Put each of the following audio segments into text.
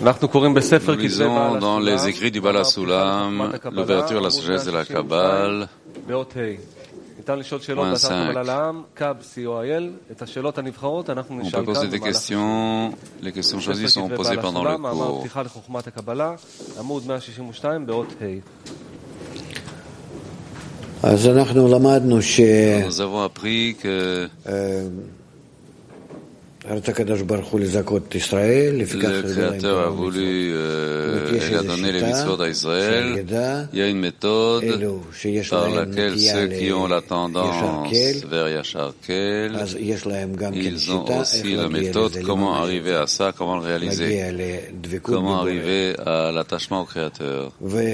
Nous lisons dans les écrits du Baal HaSulam l'ouverture à la sagesse de la Kabbale, point 5. On peut poser des questions. Les questions choisies sont posées pendant le cours. Nous avons appris que le Créateur a voulu, il a donné les mitzvot à Israël. Il y a une méthode par laquelle ceux qui ont la tendance vers Yashar Kel, ils ont aussi la méthode comment arriver à ça, comment le réaliser, comment arriver à l'attachement au Créateur.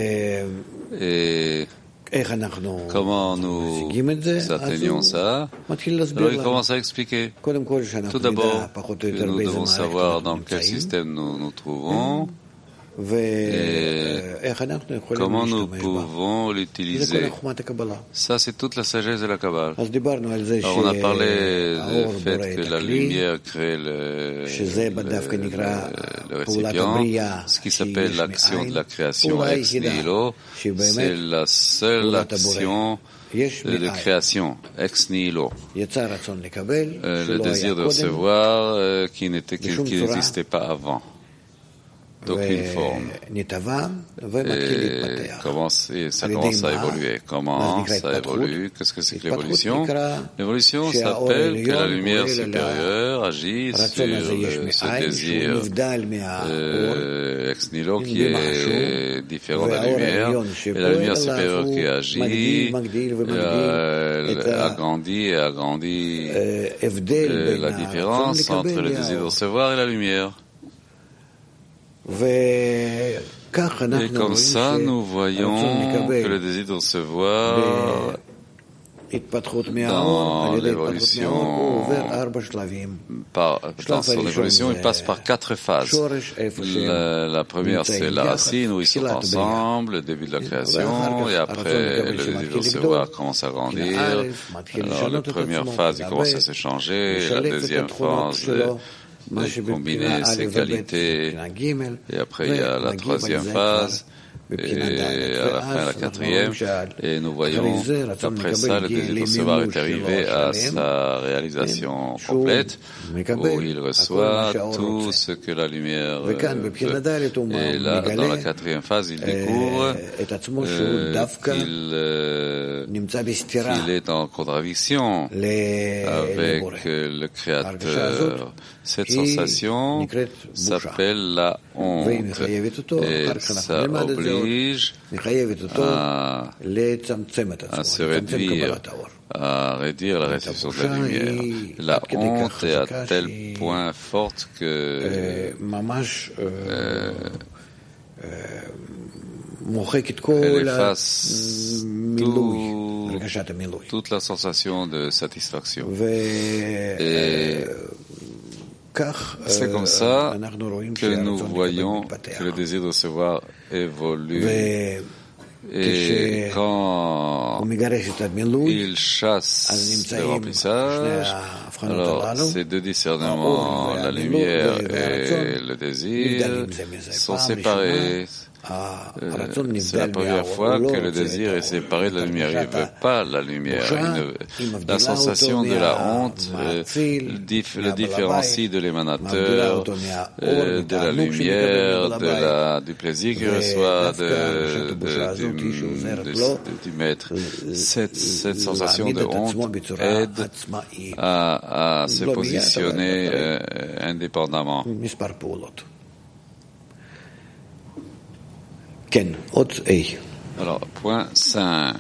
Et comment nous atteignons ça? Alors il commence à expliquer. Tout d'abord, que nous devons savoir dans quel système nous nous trouvons et comment nous pouvons l'utiliser. Ça, c'est toute la sagesse de la Kabbale. Alors, on a parlé du fait que la lumière crée le récipient, ce qui s'appelle l'action de la création ex nihilo. C'est la seule action de création, ex nihilo. Le désir de recevoir qui n'existait pas avant. D'aucune forme. Et ça commence à évoluer. Comment ça évolue? Qu'est-ce que c'est que l'évolution? L'évolution s'appelle que la lumière supérieure agit sur ce désir ex nihilo qui est différent de la lumière. Et la lumière supérieure qui agit agrandit et agrandit la différence entre le désir de recevoir et la lumière. Et comme ça, nous voyons que le désir de recevoir, dans l'évolution, dans son évolution, il passe par 4 phases. La première, c'est la racine où ils sont ensemble, le début de la création, et après, le désir de recevoir commence à grandir. Alors, la première phase, il commence à se changer, la deuxième phase, de combiner ses qualités, et après il y a la troisième phase, et à la fin la quatrième, et nous voyons qu'après ça, le désir de recevoir est arrivé à sa réalisation complète, où il reçoit tout ce que la lumière veut. Et là, dans la quatrième phase, il découvre qu'il est en contradiction avec le Créateur. Cette sensation s'appelle la honte, et ça oblige à se réduire, à réduire la réception de la lumière. La honte est à tel point forte que elle efface toute la sensation de satisfaction. Et c'est comme ça que nous voyons que le désir de recevoir évolue. Et quand il chasse le remplissage, alors ces deux discernements, la lumière et le désir, sont séparés. C'est la première fois que le désir est séparé de la lumière. Il ne veut pas la lumière. La sensation de la honte le différencie de l'émanateur, de la lumière, du plaisir qu'il reçoit du maître. Cette sensation de honte aide à se positionner indépendamment. Alors, point 5.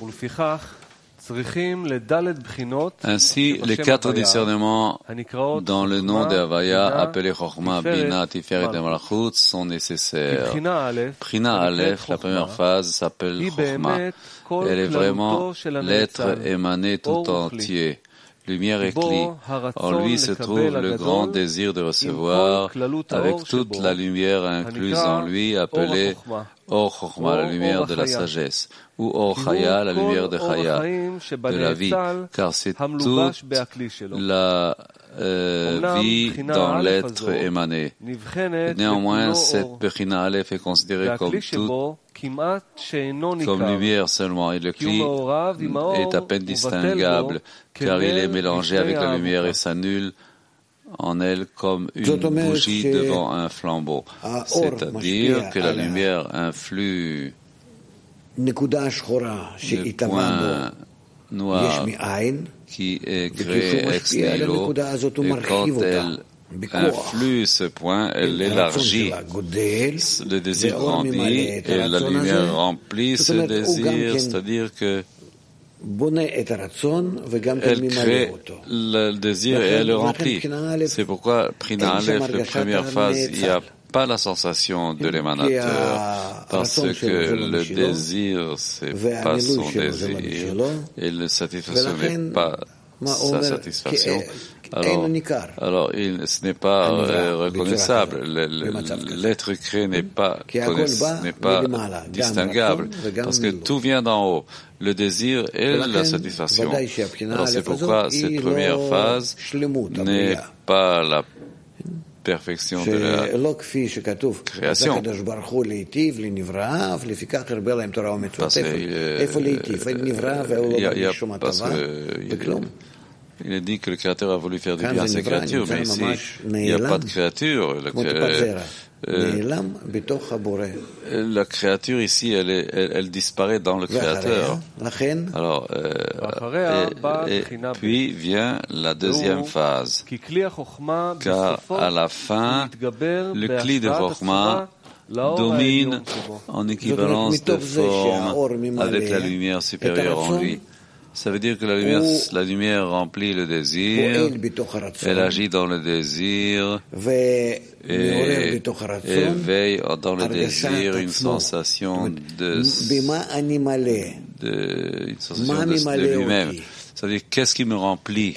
Ainsi, les 4 discernements dans le nom de Havaya, appelés Chokhmah, Bina, Tiferet et Malachut, sont nécessaires. Prina Aleph, la première phase, s'appelle Chokhmah. Elle est vraiment l'être émané tout entier. Lumière et Kli. En lui se trouve le grand désir de recevoir, avec toute la lumière incluse en lui, appelée Or Chokhmah, la lumière de la sagesse, ou Or Chaya, la lumière de Chaya, de la vie, car c'est toute la vie dans l'être émané. Néanmoins, cette Bechina Aleph est considérée comme lumière seulement, et le Kli est à peine distinguable, car il est mélangé avec la lumière et s'annule en elle comme une bougie devant un flambeau. C'est-à-dire que la lumière influe le point noir qui est créé ex nihilo, et quand elle influe ce point, elle l'élargit, le désir grandit, et la lumière remplit ce désir, c'est-à-dire que elle crée le désir et elle le remplit. C'est pourquoi, Prina Aleph, la première phase, il n'y a pas la sensation de l'émanateur, parce que le désir, c'est pas son désir, et la satisfaction n'est pas sa satisfaction. Alors ce n'est pas reconnaissable. L'être créé n'est pas distinguable, parce que tout vient d'en haut. Le désir et la satisfaction. Alors c'est pourquoi cette première phase n'est pas la perfection de la création. Il est dit que le Créateur a voulu faire du bien à ses créatures, mais ici, il n'y a pas de créature. La créature ici, elle disparaît dans le Créateur. Alors, et puis vient la deuxième phase. Car à la fin, le Kli de Chokhmah domine en équivalence de forme avec la lumière supérieure en lui. Ça veut dire que la lumière remplit le désir, elle agit dans le désir et éveille dans le désir une sensation de lui-même. C'est-à-dire, qu'est-ce qui me remplit?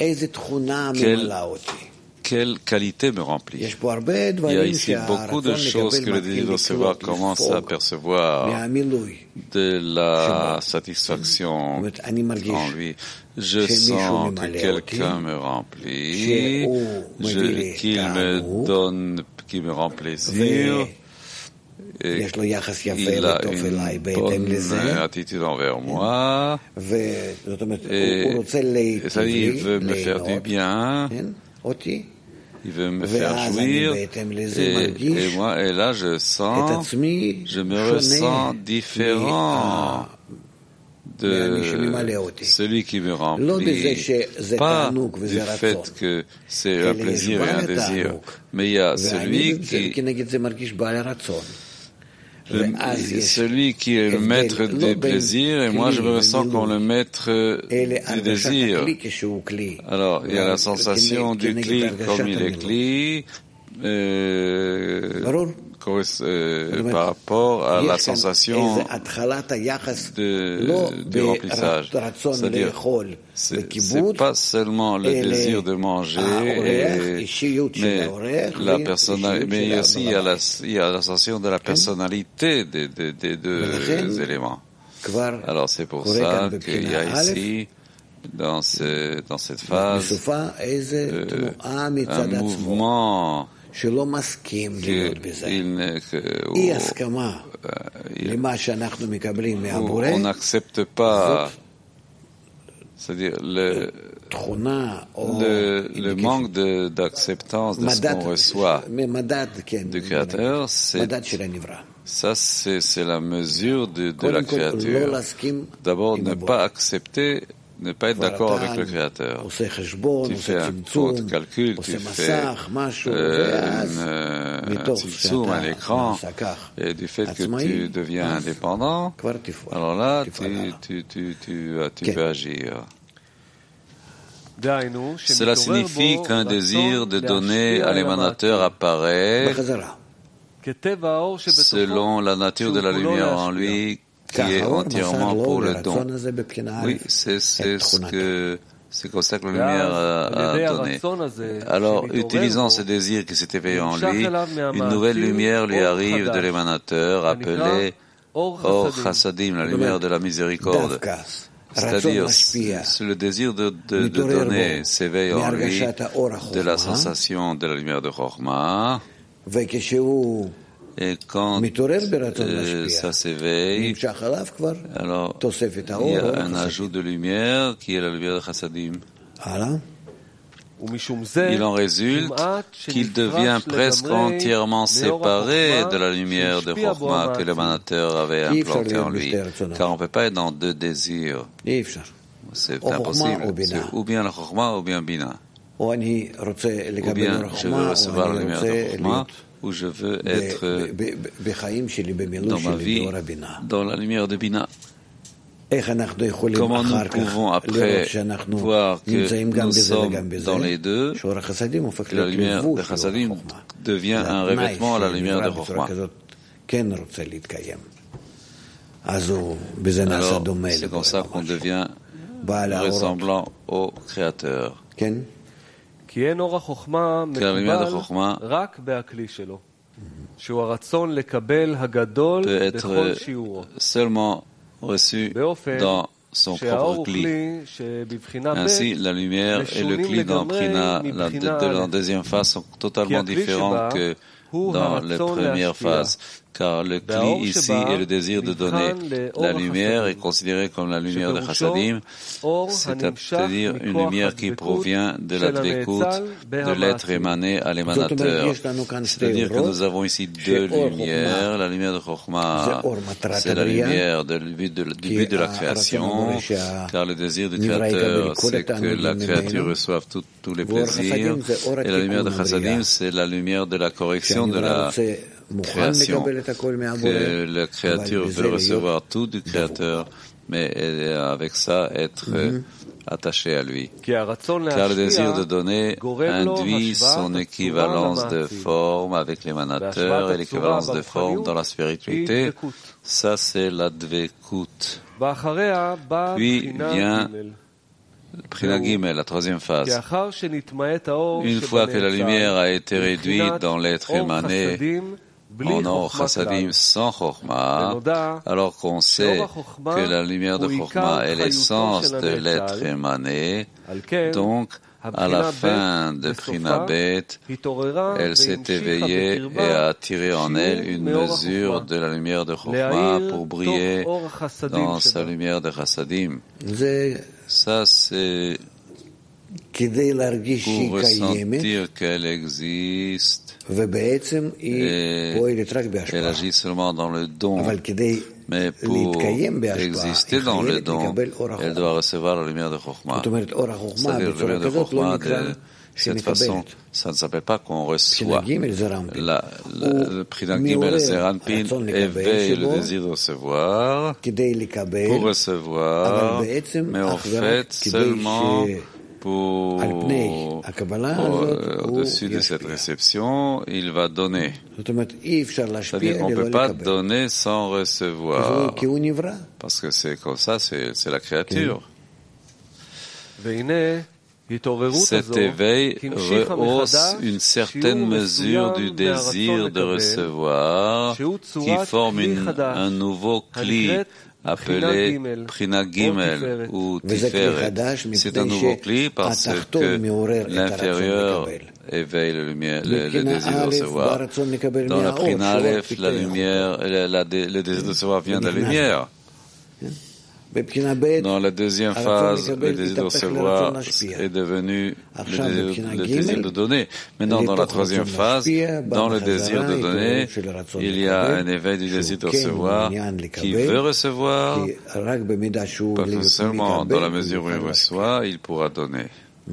Quelle qualité me remplit? Il y a ici beaucoup de choses que le désir de recevoir commence à percevoir de la satisfaction en lui. Je sens que quelqu'un me remplit, qu'il me donne, qu'il me rend plaisir, et il a une bonne attitude envers moi, et ça dit, il veut me faire du bien, il veut me faire jouir, et moi, et là, je me ressens différent de celui qui me remplit. Pas du fait que c'est un plaisir et un désir, mais il y a celui qui est le maître des plaisirs, et moi je me ressens comme le maître du désir. Alors, il y a la sensation du Kli comme il est Kli, par rapport à la sensation du remplissage. C'est-à-dire, c'est pas seulement le désir de manger, mais aussi il y a la sensation de la personnalité des deux éléments. Alors c'est pour ça qu'il y a ici, dans cette phase, un mouvement où on n'accepte pas, c'est-à dire le manque d'acceptance de ce qu'on reçoit du Créateur, c'est la mesure de la créature. D'abord, ne pas accepter, ne pas être d'accord avec le Créateur. Tu fais un tour de calcul, tu fais un zoom à l'écran, et du fait que tu deviens indépendant, alors là, tu peux agir. Cela signifie qu'un désir de donner à l'émanateur apparaît selon la nature de la lumière en lui, qui est entièrement pour le don. Oui, c'est comme ça que la lumière a donné. Alors, utilisant ce désir qui s'est éveillé en lui, une nouvelle lumière lui arrive de l'émanateur, appelée Or Chassadim, la lumière de la miséricorde, c'est-à-dire c'est le désir de donner s'éveille en lui de la sensation de la lumière de Chokhmah. Et quand ça s'éveille, alors il y a un ajout de lumière qui est la lumière de Chassadim. Il en résulte qu'il devient presque entièrement séparé de la lumière de Chokhmah que l'émanateur avait implantée en lui. Car on ne peut pas être dans deux désirs. C'est impossible. C'est ou bien la Chokhmah ou bien Bina. Ou bien je veux recevoir la lumière de Chokhmah, ou je veux être dans ma vie dans la lumière de Bina. Comment nous pouvons après voir que nous sommes dans les deux, que la lumière de Chassadim devient un revêtement à la lumière de Chokhmah. Alors, c'est comme ça qu'on devient ressemblant au Créateur. Car la lumière de Chokhmah peut être seulement reçu dans son propre cli. Ainsi, la lumière et le cli dans Prina, la deuxième phase, sont totalement différents que dans la première phase. Car le cli ici est le désir de donner. La lumière est considérée comme la lumière de Chassadim, c'est-à-dire une lumière qui provient de la dvekout, de l'être émané à l'émanateur. C'est-à-dire que nous avons ici deux lumières. La lumière de Chokhmah, c'est la lumière du but de la création, car le désir du Créateur, c'est que la créature reçoive tous les plaisirs. Et la lumière de Chassadim, c'est la lumière de la correction de la création, que la créature veut recevoir tout du Créateur, mais avec ça être attaché à lui. Car le désir de donner induit son équivalence de forme avec l'émanateur et l'équivalence de forme dans la spiritualité. Ça, c'est la dvekout. Puis vient Prina Gimel, la troisième phase. Une fois que la lumière a été réduite dans l'être émané, en or Chassadim sans Chokhmah, alors qu'on sait que la lumière de Chokhmah est l'essence de l'être émané, donc à la fin de Prina Bet, elle s'est éveillée et a attiré en elle une mesure de la lumière de Chokhmah pour briller dans sa lumière de Chassadim. Ça, c'est pour ressentir qu'elle existe. Et elle agit seulement dans le don. Mais pour exister dans le don, elle doit recevoir la lumière de Chokhmah. C'est-à-dire la lumière de Chokhmah de cette façon. Ça ne s'appelle pas qu'on reçoit. Le Prina Gimel Zeranpin éveille le désir de recevoir pour recevoir, mais en fait seulement au-dessus de cette réception, il va donner. C'est-à-dire qu'on ne peut pas donner sans recevoir. Parce que c'est comme ça, c'est la créature. Cet éveil rehausse une certaine mesure du désir de recevoir qui forme un nouveau cli appelé Prina Gimel ou Tiferet. C'est un nouveau cli parce que l'inférieur éveille le désir de recevoir. Dans la Prina Aleph, la lumière, le désir de recevoir vient de la lumière. Dans la deuxième phase, le désir de recevoir est devenu le désir de donner. Maintenant, dans la troisième phase, dans le désir de donner, il y a un éveil du désir de recevoir qui veut recevoir, parce que seulement dans la mesure où il reçoit, il pourra donner.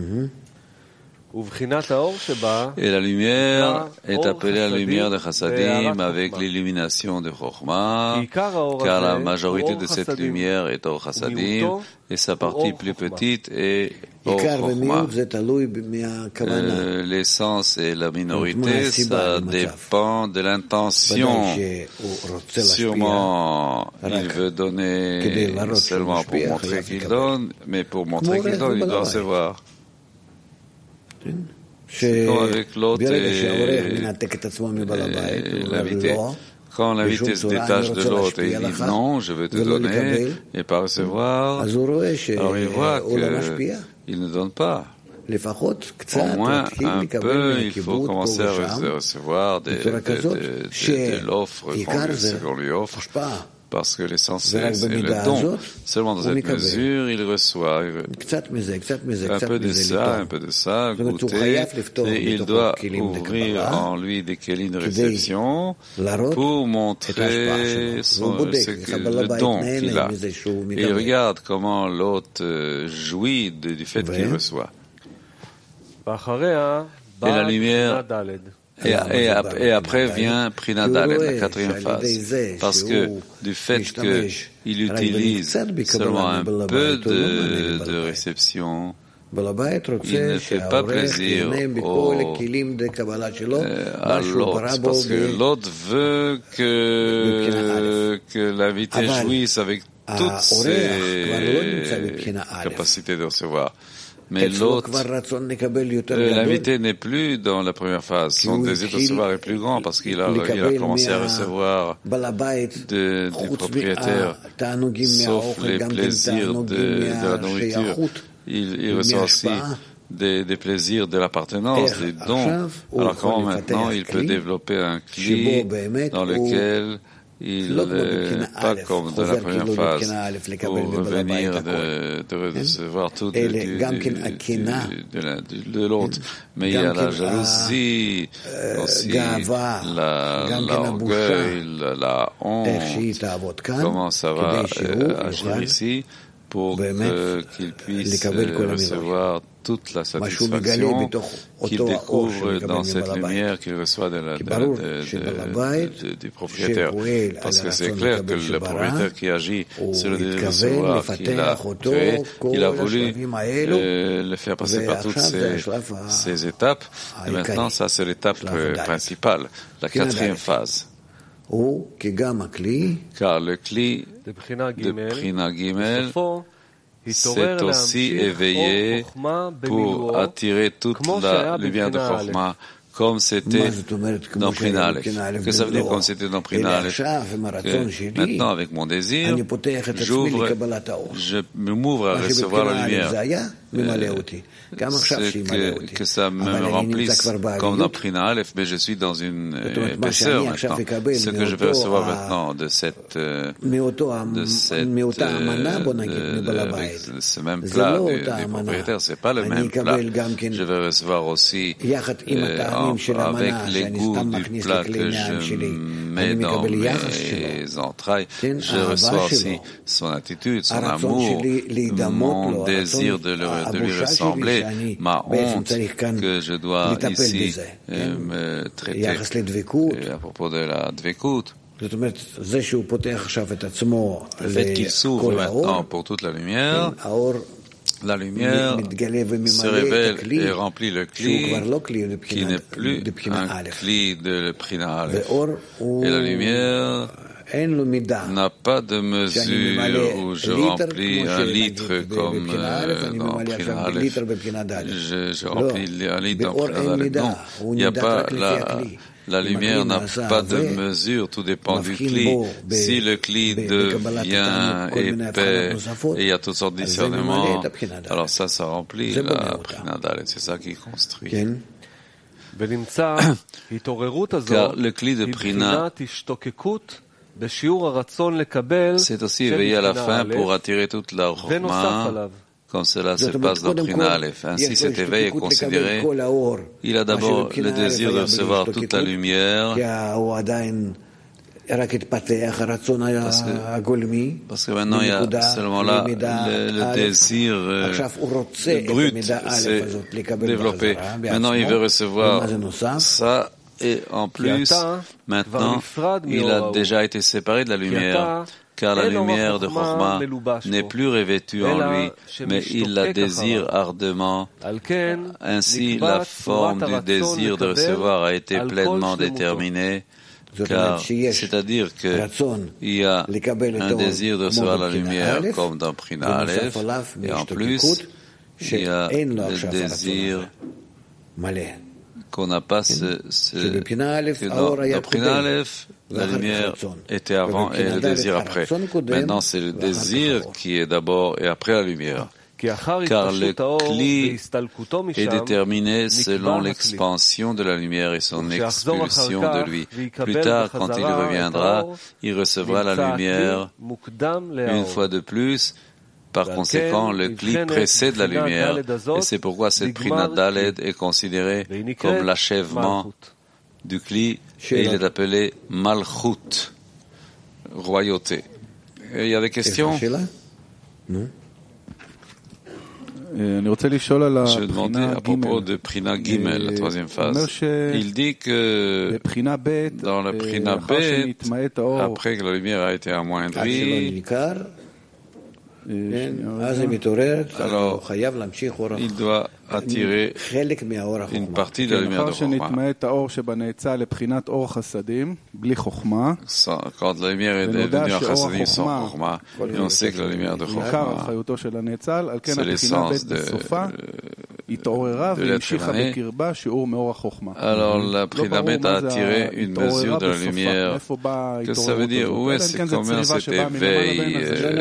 Et la lumière est appelée la lumière de Chassadim avec l'illumination de Chokhmah, car la majorité de cette lumière est Or Chassadim et sa partie plus petite est Or Chokhmah. L'essence et la minorité, ça dépend de l'intention. Sûrement, il veut donner seulement pour montrer qu'il donne, mais pour montrer qu'il donne, il doit recevoir. C'est comme avec l'autre et l'invité. quand l'invité se détache de l'autre et il dit non, je veux te donner et pas recevoir, alors il voit qu'il ne donne pas. Au moins un peu, il faut commencer à recevoir de l'offre qu'on lui offre, parce que l'essence c'est le don. Seulement dans cette mesure, il reçoit un peu de ça, goûter, et il doit ouvrir en lui des kelim de réception pour montrer le don qu'il a. Et il regarde comment l'autre jouit du fait qu'il reçoit. Et la lumière, et après vient Prina Dalet, la quatrième phase. Parce que du fait qu'il utilise seulement un peu de réception, il ne fait pas plaisir à l'autre, parce que l'autre veut que l'invité jouisse avec toutes ses capacités de recevoir. Mais l'autre, l'invité n'est plus dans la première phase. Son désir de recevoir est plus grand parce qu'il a commencé à recevoir du propriétaire, sauf les plaisirs de la nourriture. Il reçoit aussi des plaisirs de l'appartenance, des dons. Alors comment maintenant il peut développer un cli dans lequel il pas comme dans la première phase, pour revenir de recevoir tout de l'autre. Mais il y a la jalousie, aussi l'orgueil, la honte. Comment ça va agir ici pour qu'il puisse recevoir toute la satisfaction qu'il découvre dans cette lumière qu'il reçoit du propriétaire. Parce que c'est clair que le propriétaire qui agit sur le désir de recevoir qu'il a créé, il a voulu le faire passer par toutes ces étapes. Et maintenant, ça c'est l'étape principale, la quatrième phase. Car le cli de Prina Gimel c'est aussi éveillé pour attirer toute la lumière de Chokhmah, comme c'était dans Prina Aleph. Qu'est-ce que ça veut dire comme c'était dans Prina Aleph? Maintenant, avec mon désir, je m'ouvre à recevoir la lumière. Que ça me remplisse comme dans Prina Aleph, mais je suis dans une épaisseur maintenant. Ce que je vais recevoir maintenant de ce même plat du propriétaire, c'est pas le même plat. Je vais recevoir aussi avec les goûts du plat que je mets dans mes entrailles. Je reçois aussi son attitude, son amour, mon désir de lui ressembler, ma honte que je dois ici me traiter à propos de la dvekout. Le fait qu'il s'ouvre maintenant pour toute la lumière se révèle et remplit le cli qui n'est plus un cli de Prina Aleph. Et la lumière n'a pas de mesure où je remplis un litre comme dans Prina Aleph. Je remplis un litre dans Prina Aleph. Non, il n'y a pas la lumière n'a pas de mesure, tout dépend du cli. Si le cli devient épais et il y a toutes sortes de discernements, alors ça remplit la Prina Dalet, c'est ça qui construit. Car le cli de Prina, c'est aussi éveillé à la fin pour attirer toute la Chokhmah, comme cela se passe dans Prina Aleph. Ainsi, cet éveil est considéré. Il a d'abord le désir de recevoir toute la lumière, parce que maintenant il y a seulement là le désir brut s'est développé. Maintenant, il veut recevoir ça. Et en plus, maintenant, il a déjà été séparé de la lumière, car la lumière de Chokhmah n'est plus revêtue en lui, mais il la désire ardemment. Ainsi, la forme du désir de recevoir a été pleinement déterminée, car c'est-à-dire qu'il y a un désir de recevoir la lumière, comme dans Prina Aleph, et en plus, il y a le désir qu'on n'a pas dans Prina Aleph, la lumière était avant et le désir après. Maintenant, c'est le désir qui est d'abord et après la lumière. Car le Kli est déterminé selon l'expansion de la lumière et son expulsion de lui. Plus tard, quand il reviendra, il recevra la lumière une fois de plus. Par conséquent, le Kli précède la lumière, et c'est pourquoi cette Prina Daled est considérée comme l'achèvement du Kli, et il est appelé Malchut, royauté. Et il y a des questions? Je demandais à propos de Prina Gimel, la troisième phase. Il dit que dans la Prina Bet, après que la lumière a été amoindrie, alors il doit attirer une partie de la lumière de Chokhmah. Quand la lumière est devenue en Chassadim sans Chokhmah, et on sait que la lumière de Chokhmah, c'est l'essence de l'être humain. Alors la Prina Bet a attiré une mesure de la lumière. Qu'est-ce que ça veut dire? Où est-ce que comment cet éveil?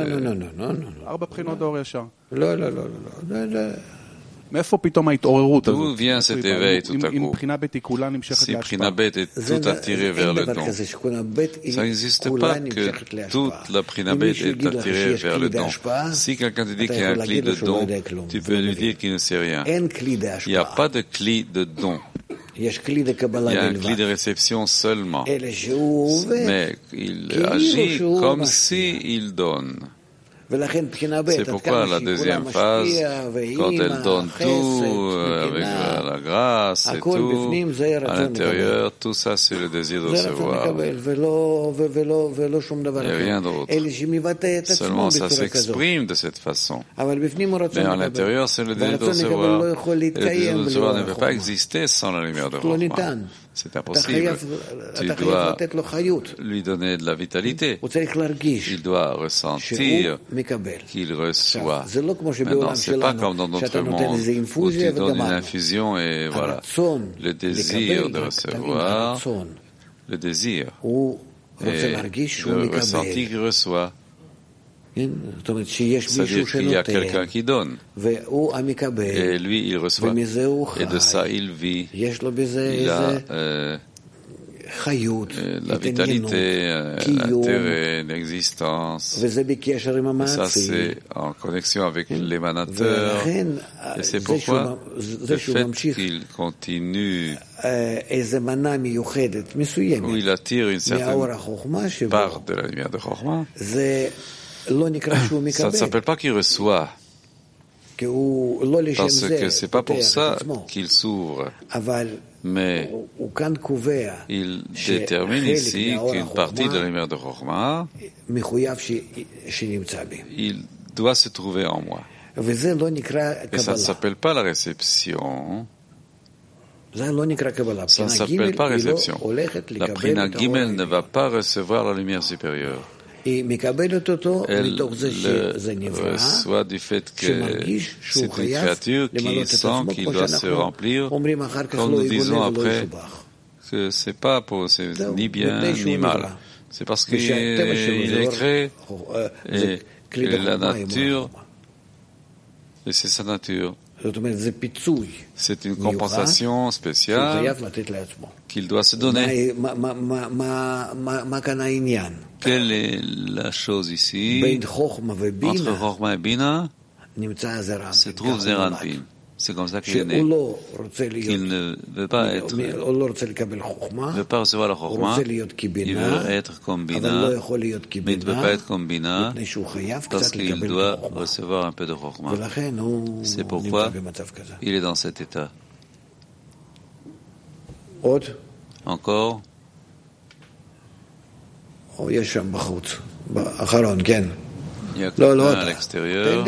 D'où vient cet éveil tout à coup? Si Prina Bet est tout attirée vers le don, ça n'existe pas que toute la Prina Bet est attirée vers le don. Si quelqu'un te dit qu'il y a un cli de don, tu peux lui dire qu'il ne sait rien. Il n'y a pas de cli de don. Il y a un cli de réception seulement. Mais il agit comme s'il donne. C'est pourquoi la deuxième phase, quand elle donne tout, avec la grâce et tout, à l'intérieur, tout ça c'est le désir de recevoir. Et rien d'autre. Seulement ça s'exprime de cette façon. Mais à l'intérieur, c'est le désir de recevoir. Et le désir de recevoir ne peut pas exister sans la lumière de Chokhmah. C'est impossible. Tu dois lui donner de la vitalité. Il doit ressentir qu'il reçoit. Maintenant, c'est pas comme dans notre monde où tu donnes une infusion et voilà. Le désir de recevoir, le désir et le ressenti qu'il reçoit. C'est-à-dire qu'il y a quelqu'un qui donne. Et lui, il reçoit. Et de ça, il vit. Il a la vitalité, l'intérêt, l'existence. Et ça, c'est en connexion avec l'émanateur. Et c'est pourquoi le fait qu'il continue, où il attire une certaine part de la lumière de Chokhmah, ça ne s'appelle pas qu'il reçoit, parce que c'est pas pour ça qu'il s'ouvre. Mais il détermine ici qu'une partie de la lumière de Chokhmah, il doit se trouver en moi. Et ça ne s'appelle pas la réception. Ça ne s'appelle pas réception. La Prina Gimel ne va pas recevoir la lumière supérieure. Elle le reçoit du fait que c'est une créature qui sent qu'il doit se remplir, comme nous disons après, que c'est ni bien ni mal. C'est parce qu'il est créé et la nature, et c'est sa nature. C'est une compensation spéciale qu'il doit se donner. Quelle est la chose ici? Entre Chokhmah et Bina se trouve Zeir Anpin. C'est comme ça qu'il est né. Il ne veut pas recevoir la Chokhmah. Il veut être comme Bina, mais il ne peut pas être comme Bina parce qu'il doit recevoir un peu de Chokhmah. C'est pourquoi il est dans cet état. Encore? Il y a quelqu'un à l'extérieur.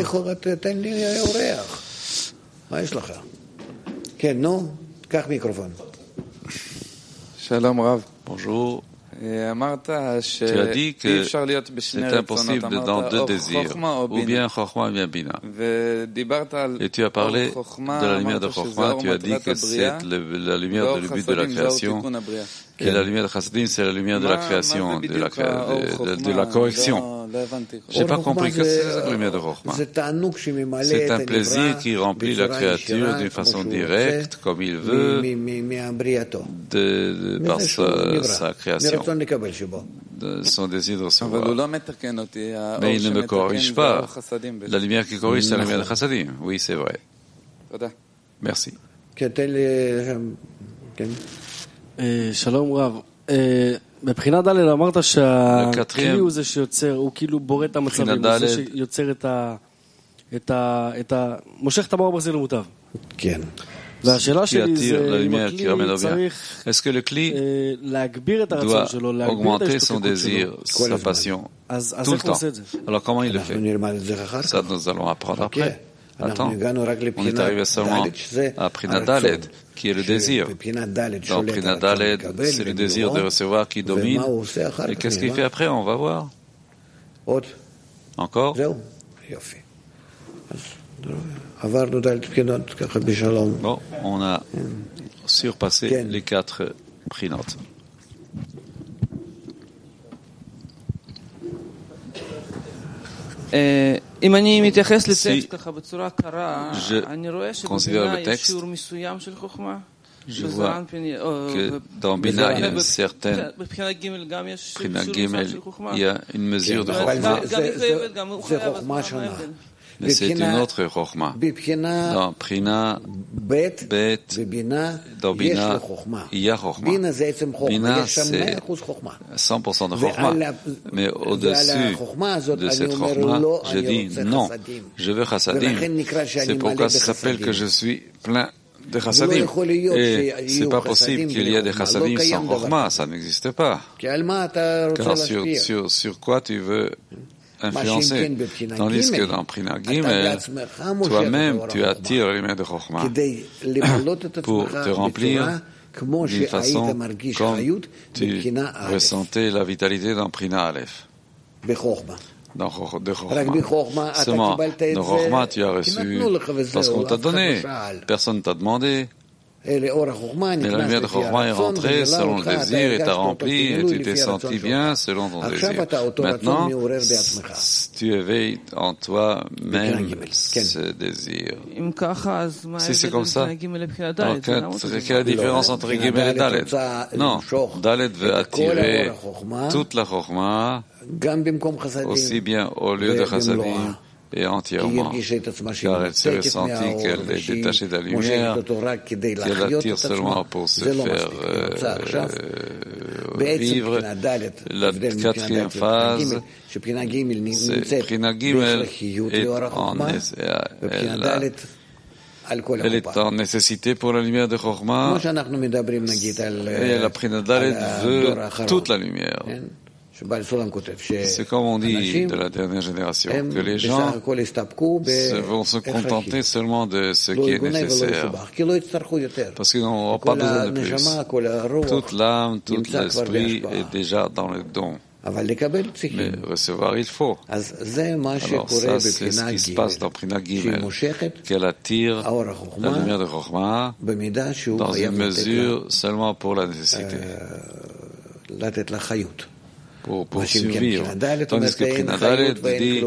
Shalom Rav. Bonjour. Tu as dit que c'est impossible dans deux désirs, ou bien Chokhmah ou bien Bina. Et tu as parlé de la lumière de Chokhmah, tu as dit que c'est la lumière de le but de la création, et la lumière de Chassadim, c'est la lumière de la création, de la correction. J'ai pas compris que c'est la lumière de Chokhmah. C'est un plaisir qui remplit la créature d'une façon directe, comme il veut, par sa création, de son désir de recevoir. Mais il ne me corrige pas. La lumière qui corrige, c'est la lumière de Chassadim. Oui, c'est vrai. Merci. Shalom Rav. מבחינה ד' אמרת שהכלי הוא זה שיוצר, הוא כאילו בורא את המצבים, הוא זה שיוצר מושך את המאור ברזל למוטב. כן. והשאלה שלי זה אם הכלי צריך להגביר את הרצון שלו, להגביר את ההשתוקקות שלו. אז איך הוא עושה את זה? Alors comment il le fait? Ça nous allons apprendre après. Attends, on est arrivé seulement à Prina Daled, qui est le désir. Dans Prina Daled, c'est le désir de recevoir qui domine. Et qu'est-ce qu'il fait après? On va voir. Encore? Bon, on a surpassé les 4 prinotes. Si je considère le texte, je vois que dans Bina, il y a une certaine Prina Gimel, il y a une mesure de Chokhmah, mais c'est une autre Chokhmah. Dans Prina Bet, dans Bina, il y a Chokhmah. Bina, c'est 100% de Chokhmah. Mais au-dessus de cette Chokhmah, je dis non, je veux Chassadim. C'est pourquoi ça s'appelle que je suis plein de Chassadim. Et c'est pas possible qu'il y ait des Chassadim sans Chokhmah, ça n'existe pas. Car sur quoi tu veux influencer? Tandis que dans Prina Gimel, toi-même, tu attires la lumière de Chokhmah pour te remplir d'une façon comme tu ressentais la vitalité dans Prina Aleph. De Chokhmah. Seulement, de Chokhmah, tu as reçu parce qu'on t'a donné. Personne ne t'a demandé. Mais la lumière de Chokhmah est rentrée selon le désir et t'a rempli et tu t'es senti bien selon ton désir. Maintenant, tu éveilles en toi-même ce désir. Si c'est comme ça, alors quelle est la différence entre Gimel et Dalet? Non, Dalet veut attirer toute la Chokhmah aussi bien au lieu de Chassadim et entièrement, car elle s'est ressentie qu'elle est détachée de la lumière, qu'elle attire seulement pour se faire vivre. La 4e phase, c'est Prina Gimel, elle est en nécessité pour la lumière de Chokhmah, et la Prina Dalet veut toute la lumière. C'est comme on dit de la dernière génération, que les gens vont se contenter seulement de ce qui est nécessaire, parce qu'ils n'auront pas besoin de plus. Toute l'âme, tout l'esprit est déjà dans le don. Mais recevoir, il faut. Alors ça, c'est ce qui se passe dans Prina Gimel, qu'elle attire la lumière de Chokhmah dans une mesure seulement pour la nécessité. Pour survivre. Tandis que Prina Dalet dit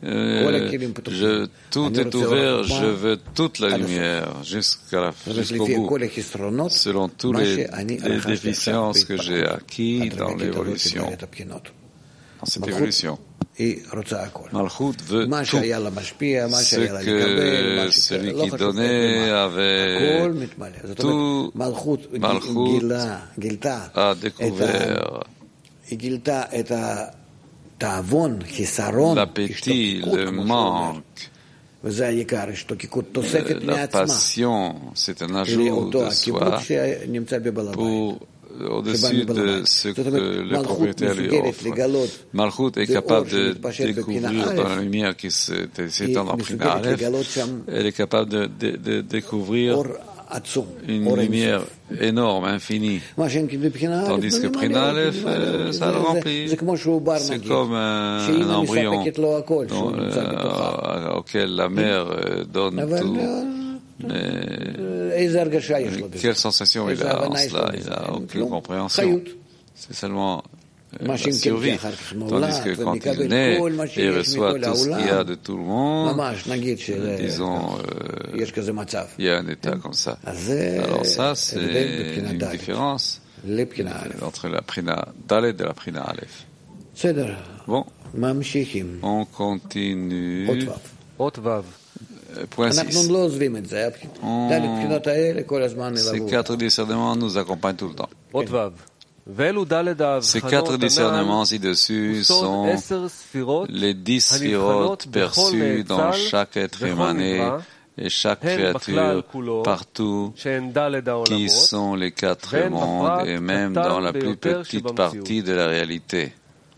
tout est ouvert, je veux toute la lumière jusqu'au bout, selon toutes les déficiences que j'ai acquis dans l'évolution, dans cette évolution. Malchut veut tout. Ce que celui qui donnait avait tout. Malchut a découvert l'appétit, le manque, la passion, c'est un ajout de soi pour au-dessus de ce que le propriétaire lui offre. Malchut est capable de découvrir dans la lumière qui s'étend dans Prina Aleph, elle est capable de découvrir une lumière énorme, infinie. Tandis que Prina Aleph, ça le remplit. C'est comme un embryon auquel la mère donne tout. Quelle sensation il a en cela? Il n'a aucune compréhension. C'est seulement la survie. Tandis que quand il naît, il reçoit tout ce qu'il y a de tout le monde, disons, il y a un état comme ça. Alors ça, c'est une différence entre la Prina Dalet et la Prina Aleph. Bon, on continue. Point 6. Ces 4 discernements nous accompagnent tout le temps. Ces 4 discernements ci-dessus sont les 10 sphirotes perçues dans chaque être émané et chaque créature partout, qui sont les 4 mondes et même dans la plus petite partie de la réalité.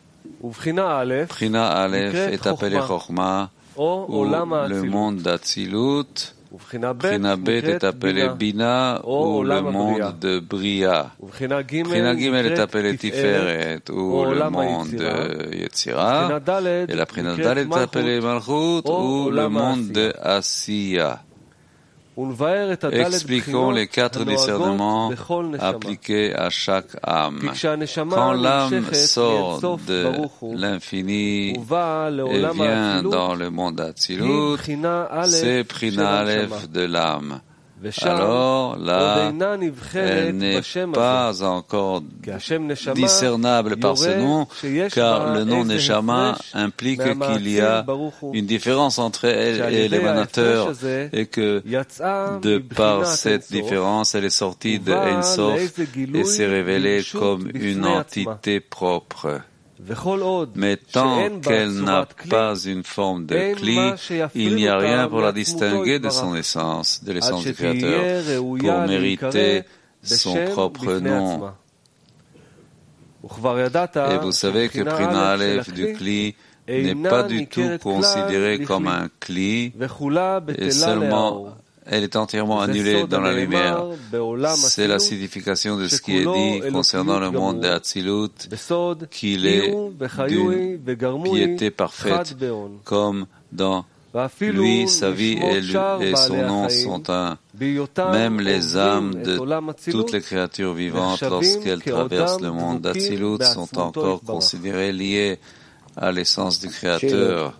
Prina Aleph est appelé Chokhmah, ou le monde d'Atsilut. Prina Bet est appelé Bina, ou le monde de Bria. Prina Gimel est appelé Tiferet, ou le monde de Yetzira. Et la Prina Dalet est appelée Malchut, ou le monde de Asiya. Expliquons les 4 discernements appliqués à chaque âme. Quand l'âme sort de l'infini et vient dans le monde d'Atsilut, c'est Prina Aleph de l'âme. Alors là, elle n'est pas encore discernable par ce nom, car le nom Neshama implique qu'il y a une différence entre elle et l'émanateur, et que de par cette différence, elle est sortie de Ein Sof et s'est révélée comme une entité propre. Mais tant qu'elle n'a pas une forme de cli, il n'y a rien pour la distinguer de son essence, de l'essence du Créateur, pour mériter son propre nom. Et vous savez que Prina Aleph du cli n'est pas du tout considérée comme un cli, et seulement elle est entièrement annulée dans la lumière. C'est la signification de ce qui est dit concernant le monde d'Atsilut, qu'il est d'une piété parfaite, comme dans lui, sa vie et son nom sont un. Même les âmes de toutes les créatures vivantes, lorsqu'elles traversent le monde d'Atsilut, sont encore considérées liées à l'essence du Créateur.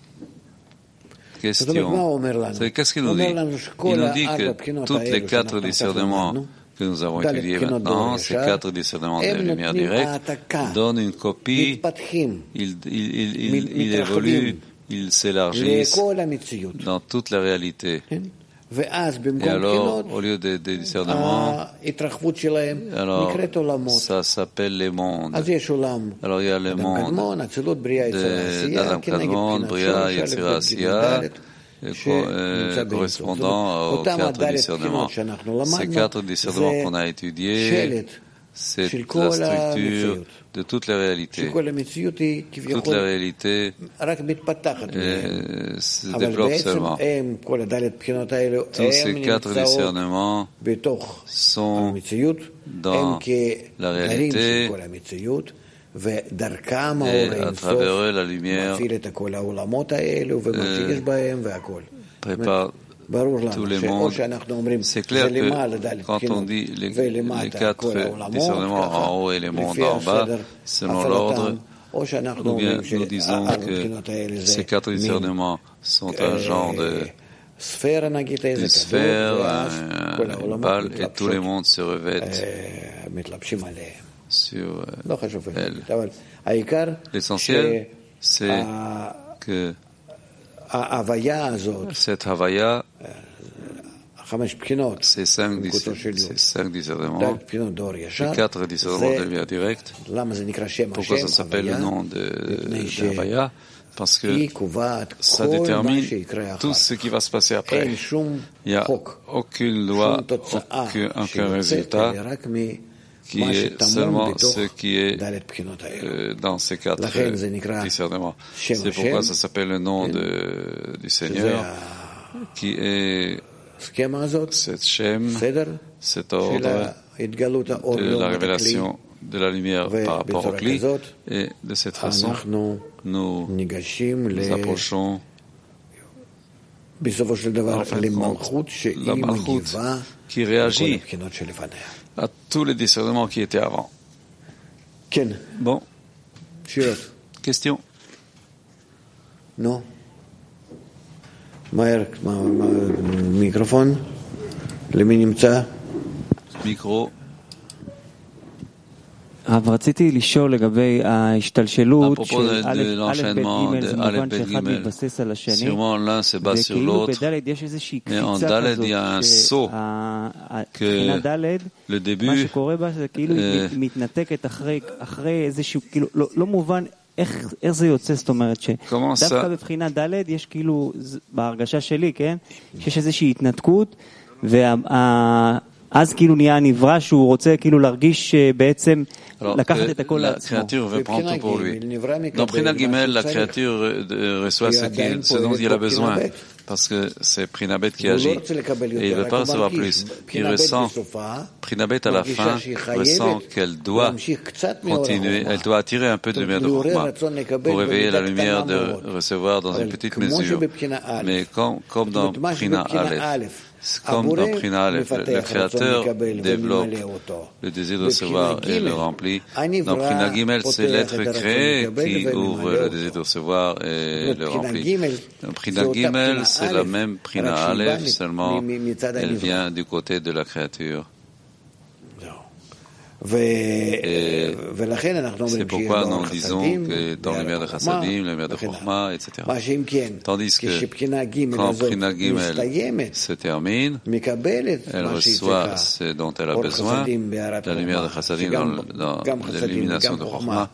Question. Qu'est-ce qu'il nous dit? Il nous dit que toutes les 4 discernements que nous avons étudiés maintenant, ces 4 discernements de lumière directe, donnent une copie, ils évoluent, ils s'élargissent dans toute la réalité. Et alors, au lieu des discernements, alors ça s'appelle les mondes. Alors il y a le monde d'Adam Kadmon, Bria, Yetzira, Asiya, correspondant aux 4 discernements. Ces 4 discernements qu'on a étudiés, c'est la structure de toute la réalité. Toute la réalité se développe seulement. Tous ces 4 discernements sont dans la réalité et à travers eux la lumière prépare tous les mondes. C'est clair que quand on dit les 4 discernements en haut et les mondes en bas, selon l'ordre, ou bien nous disons que ces 4 discernements sont un genre de sphère, une balle, et tous les mondes se revêtent sur elle. L'essentiel, c'est que cette Havaya, ces 5 discernements, ces 4 discernements de lumière directe, pourquoi ça s'appelle le nom de Havaya? Parce que ça détermine tout ce qui va se passer après. Il n'y a aucune loi, aucun résultat, qui est seulement ce qui est dans ces 4 discernements. C'est pourquoi ça s'appelle le nom du Seigneur, qui est Cette Shem, cet ordre de la révélation de la lumière par rapport au Kli, et de cette façon, nous approchons la Malchut qui réagit à tous les discernements qui étaient avant. Bon. Question? Non. Microphone. Micro. À propos de l'enchaînement de Aleph Bet Gimel, sûrement l'un se base sur l'autre, mais en Daled il y a un saut que le début comment ça? דווקא בבחינה ד' יש כאילו, בהרגשה שלי, כן? שיש איזושהי התנתקות, ואז כאילו נהיה נברא שהוא רוצה כאילו להרגיש בעצם לקחת את הכל לעצמו. La créature veut prendre tout pour lui. Dans Prina Gimel, la créature reçoit ce dont il a besoin, parce que c'est Prina Bet qui agit, et il ne veut pas recevoir plus. Il ressent, Prina Bet à la fin, ressent qu'elle doit continuer, elle doit attirer un peu de lumière de Chokhmah pour réveiller la lumière de recevoir dans une petite mesure. Mais comme dans Prina Aleph, comme dans Prina Aleph, le Créateur développe le désir de recevoir et le remplit. Dans Prina Gimel, c'est l'être créé qui ouvre le désir de recevoir et le remplit. Dans Prina Gimel, c'est la même Prina Aleph, seulement elle vient du côté de la créature. Et c'est pourquoi nous disons que dans la lumière de Chassadim, la lumière de Chokhmah, etc. Tandis que quand Prina Gimel se termine, elle reçoit ce dont elle a besoin, la lumière de Chassadim dans l'illumination de Chokhmah,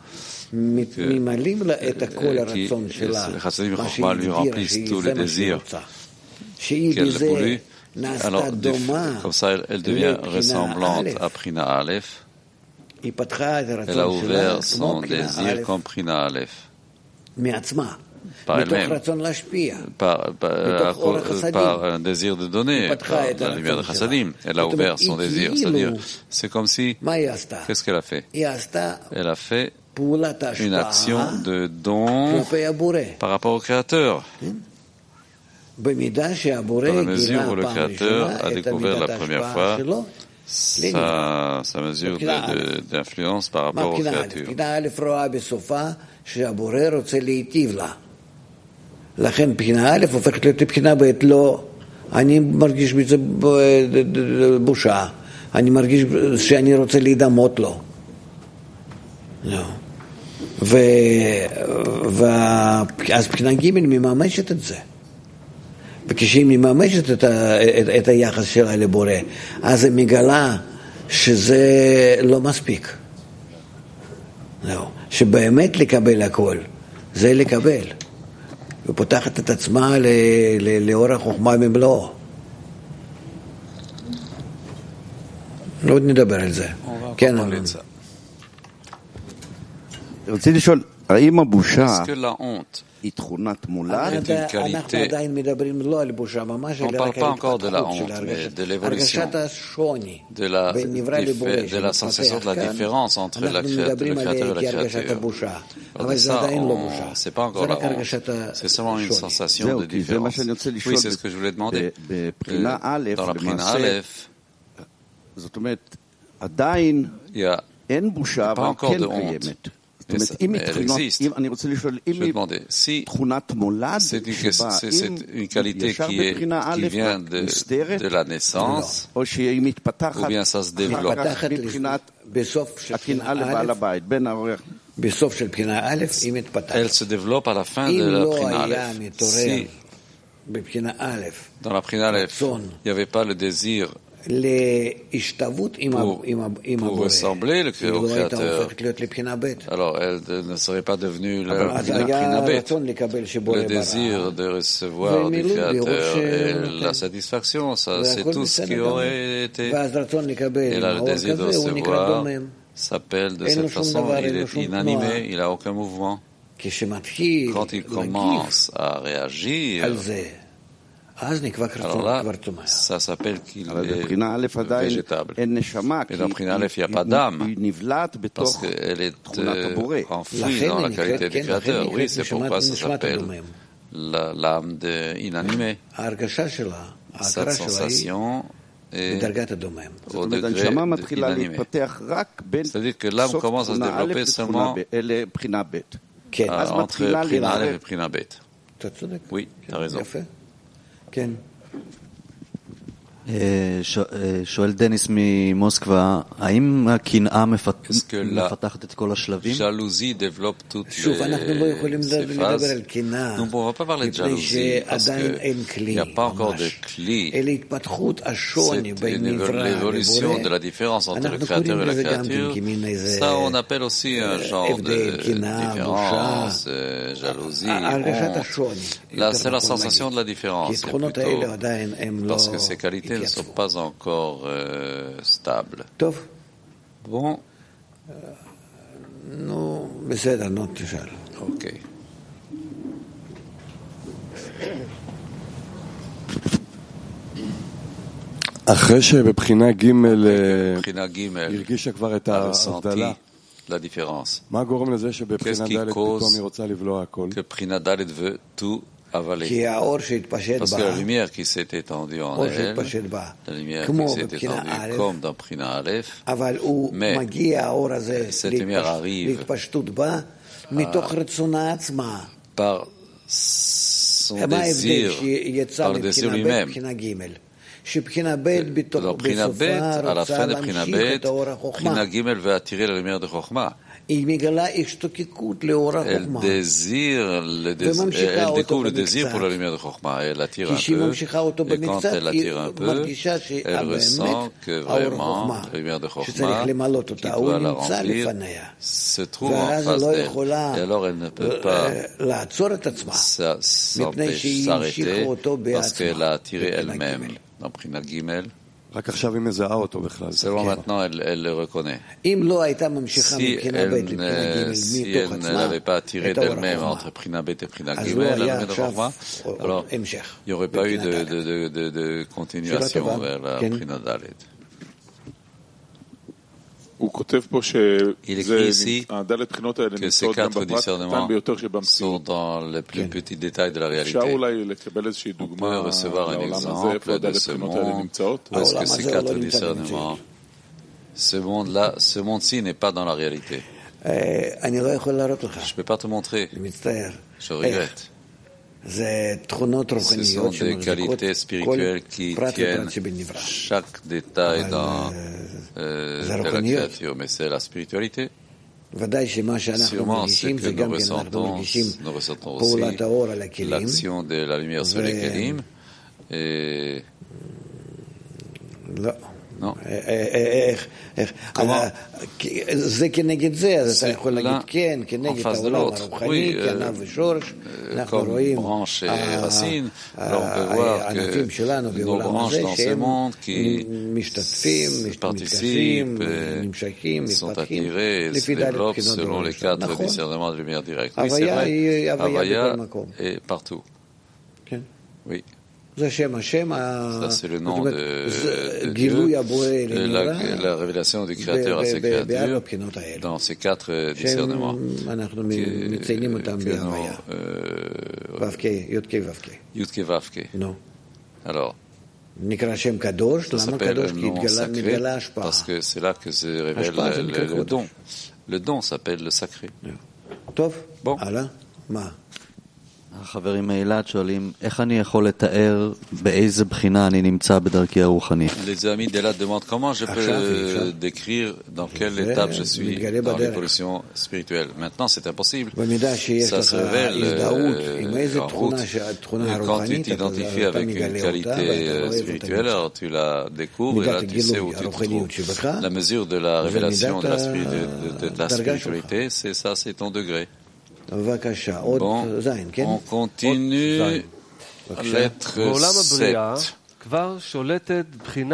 les Chassadim et Chokhmah lui remplissent tous les désirs qu'elle a voulu. Alors, comme ça, elle devient ressemblante à Prina Aleph. Elle a ouvert son désir comme Prina Aleph, par elle-même, par un désir de donner, par la lumière de Chassadim. Elle a ouvert son désir, c'est-à-dire, c'est comme si, qu'est-ce qu'elle a fait? Elle a fait une action de don par rapport au Créateur. Dans la mesure où le Créateur a découvert la première fois sa mesure d'influence par rapport aux créatures. לכן בחינה א' הופכת להיות לבחינה ב' לא, אני מרגיש בזה בושה, אני מרגיש שאני רוצה להידמות לו. ואז בחינה ג' מממשת את זה. וכשהיא מממשת את היחס שלה לבורא, אז היא מגלה שזה לא מספיק. שבאמת לקבל הכל, זה לקבל. ופותחת את עצמה לאור החוכמה במלואו. עוד נדבר על זה. כן, רציתי לשאול, האם הבושה est une qualité. On ne parle pas encore de la honte, mais de l'évolution, de la sensation de la différence entre le créateur et la créature. Alors ça, c'est pas encore la honte, c'est seulement une sensation de différence. Oui, c'est ce que je voulais demander. Dans la Prina Aleph, il n'y a pas encore de honte. Mais elle existe. Je vais demander, si c'est une qualité qui vient de la naissance, ou bien ça se développe. Elle se développe à la fin de la Prina Aleph. Si dans la Prina Aleph, il n'y avait pas le désir pour ressembler au Créateur, alors elle ne serait pas devenue la Prina Bet. Le désir de recevoir du Créateur et la satisfaction, ça c'est tout ce qui aurait été. Et là, le désir de recevoir s'appelle de cette façon, il est inanimé, il n'a aucun mouvement. Quand il commence à réagir Alors là, ça s'appelle qu'il est végétable. Et dans Prina Aleph, il n'y a pas d'âme, parce qu'elle est enfouie dans la qualité du Créateur. Oui, c'est pourquoi ça s'appelle l'âme inanimée. Cette sensation est au degré inanimé. C'est-à-dire que l'âme commence à se développer seulement entre Prina Aleph et Prina Bet. Oui, tu as raison. שואל דניס ממוסקבה, האם הקנאה מפתחת את כל השלבים? jalousie développe toutes ces phases. Nous ne pouvons pas parler de jalousie parce qu'il n'y a pas encore de cli. C'est l'évolution de la différence entre le créateur et la créature. Ça, on appelle aussi un genre de différence, jalousie, honte. Là, c'est la sensation de la différence. C'est plutôt parce que ces qualités ne sont pas encore stables. Bon. Ok. אחרי שבבחינה ג' הרגישה כבר את ההבדלה, la différence. מה גורם לזה שבבחינה ד' פתאום היא רוצה לבלוע הכל? Que Prina Dalet veut tout avaler. Parce que la lumière qui s'est étendue en elle, la lumière qui s'est étendue comme dans Prina Aleph, mais cette lumière arrive par son désir, par le désir lui-même. Dans Prina Bet, à la fin de Prina Bet, Prina Gimel veut attirer la lumière de Chokhmah. Elle découvre le désir pour la lumière de Chokhmah. Elle attire un peu. Et quand elle attire un peu, elle ressent que vraiment la lumière de Chokhmah, qui doit la remplir, se trouve en face d'elle. Et alors elle ne peut pas s'arrêter parce qu'elle a attiré elle-même. Dans Prina Gimel, seulement maintenant elle le reconnaît. Si elle ne l'avait pas attiré d'elle-même entre Prina Bet et Prina Gimel, alors il n'y aurait pas eu de continuation vers la Prina Dalet. Il écrit ici que ces quatre discernements sont dans le plus petit détail de la réalité. On peut recevoir un exemple de ce monde. Est-ce que ces quatre discernements, ce monde-là, ce monde-ci n'est pas dans la réalité? Je ne peux pas te montrer. Je regrette. Ce sont des qualités spirituelles qui tiennent chaque détail dans de la créature, mais c'est la spiritualité. Sûrement, ce que nous ressentons aussi l'action de la lumière sur les kelim. Et non. זה כנגד זה, אז אתה יכול להגיד כן, כנגד העולם הרוחני, כענב ושורש, אנחנו רואים הענפים שלנו בעולם הזה, שהם משתתפים, מתגשים, נמשכים, מתפתחים, לפי דעת בחינות דרוש. נכון? הוויה היא הוויה בכל מקום. כן? Ça, c'est le nom de Dieu, la révélation du Créateur à ses créatures dans ces quatre discernements. Yudke Vavke. Alors, ça s'appelle un nom sacré parce que c'est là que se révèle le don. Le don s'appelle le sacré. Bon. החברים מאילת שואלים, איך אני יכול לתאר באיזה בחינה אני נמצא בדרכי הרוחנית? Les amis d'Elat demandent comment je peux décrire dans quelle étape je suis dans l'évolution spirituelle. Maintenant, c'est impossible. Ça se révèle en route. Quand tu t'identifies avec une qualité spirituelle, alors tu la découvres et là tu sais où tu te trouves. La mesure de la révélation de la spiritualité, c'est ça, c'est ton degré. Bon, on continue lettre 7.